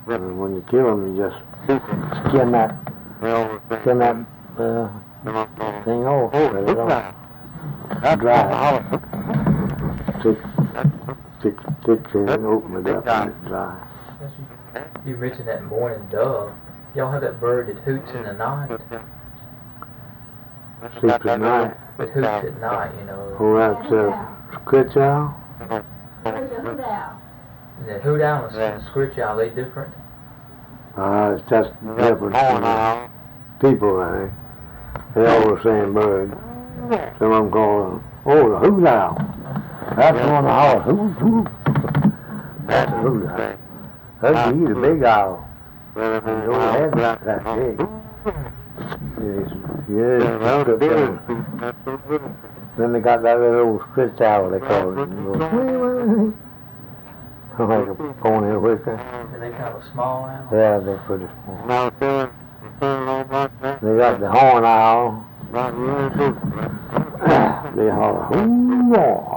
And when you kill them, you just skin that thing off. Let it all dry. Sticks in and open it up and it's dry. You mentioned that mourning dove. Y'all have that bird that hoots in the night? Sleeps at night. It hoots at night, you know. Oh, that's a scritch owl? And the hoot owl and the scritch owl, they different? It's just different from people, I think. They're all the same bird. Some of them call them, the hoot owl. That's the one that hollers, hoot, hoot. That's a hoot owl. That's the big owl. And the old head that big. Yes. Then they got that little scritch owl, they call it. And goes, like a pony whisker. Are they kind of a small owl? Yeah, they're pretty small. They got the horn owl. They holler, hoo-wah.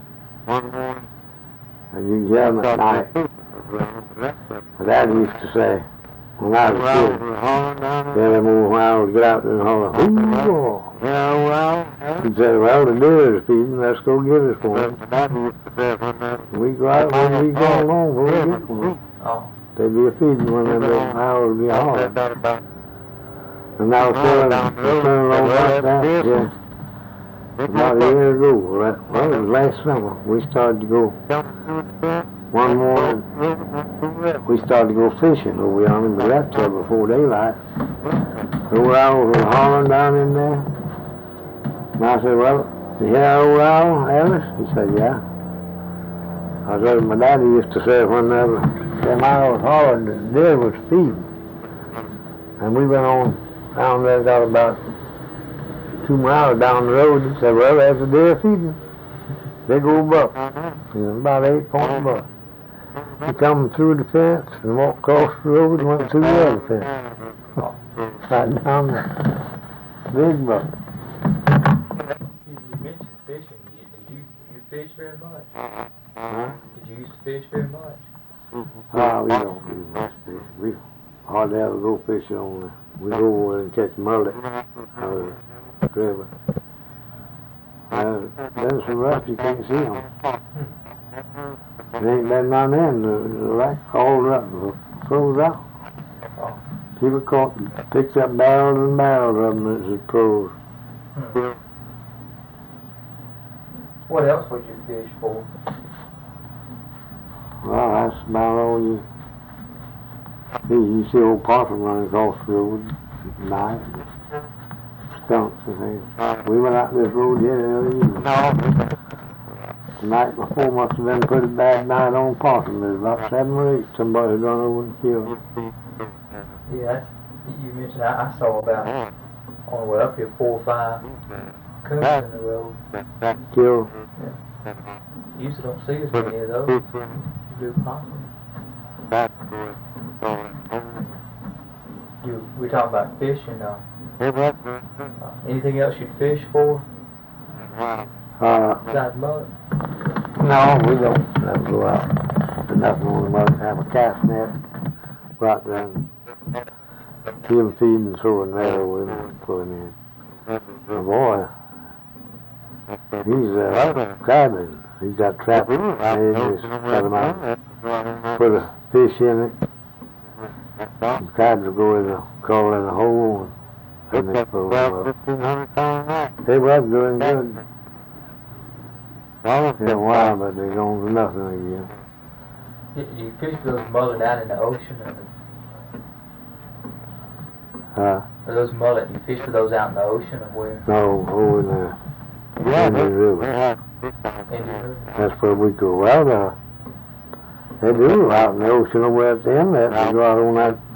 And you can hear them at night. My dad used to say, when I was a kid, then move around and get out there and holler, hoo-wah. He'd say, well, the deer is feeding, let's go get it for them. We go out when we go along, go get it for them. They'd be a feeding when them little owls would be hollering. And I was telling all about that, yeah. About a year ago, well, it was last summer, we started to go, one morning, we started to go fishing over yonder, but that's till before daylight. The old owls were hollering down in there. And I said, well, you hear old owl, Ellis? He said, yeah. I said, my daddy used to say whenever them owls hollered, the deer was feeding. And we went on down there, got about 2 miles down the road, and said, well, there's a deer feeding. Big old buck. About 8-point buck. He come through the fence and walked across the road and went through the other fence. Right down there. Big buck. You mentioned fishing. Did you fish very much? Huh? Did you used to fish very much? We don't do much fishing. We hardly ever go fishing on there. We go over and catch mullet out of the river. There's some rough, you can't see them. It ain't been none in, the rack hauled up and froze out. People caught and picked up barrels and barrels of them as it froze. What else would you fish for? Well, that's about all you see. You see old possum running across the road at night. Skunks and things. We went out this road here the other evening. The night before must have been a pretty bad night on possum. There's about 7 or 8 somebody had run over and killed. Yeah, you mentioned I saw about on the way up here 4 or 5 coons in the road. Killed. Yeah. You usually don't see as many of those. You do possum. We talking about fishing. Anything else you'd fish for? Besides mullet? No, we don't never go out. Nothing on the mud. Have a cast net. Go out there and give them feed and throw a net over them and pull them in. The boy, he's crabbing. He's got trap. They just cut him out. Put a fish in it. The crabs will go in the crawl in a hole and they pull them up. They was doing good. In a while, but they're going to nothing again. You fish those mullet out in the ocean? Are those mullet, you fish for those out in the ocean or where? No, over in the Indian River. Indian River? That's where we go. Well, they do out in the ocean over at the inlet. They go out on that